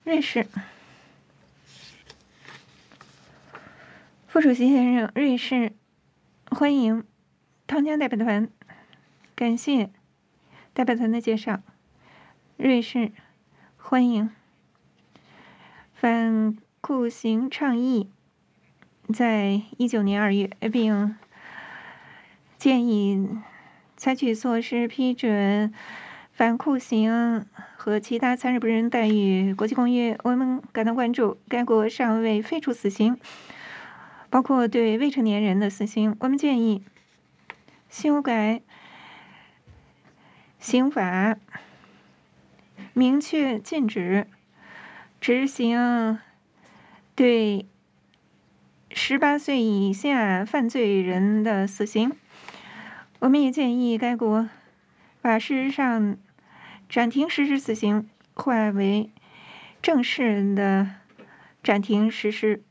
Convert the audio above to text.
瑞士副主席先生，瑞士欢迎汤加代表团，感谢代表团的介绍。瑞士欢迎反酷刑倡议在19年2月，并建议采取措施批准反酷刑和其他残忍不人待遇国际公约。我们感到关注，该国尚未废除死刑，包括对未成年人的死刑。我们建议修改刑法，明确禁止执行对18岁以下犯罪人的死刑。我们也建议该国把事实上暂停实施死刑化为正式的暂停实施。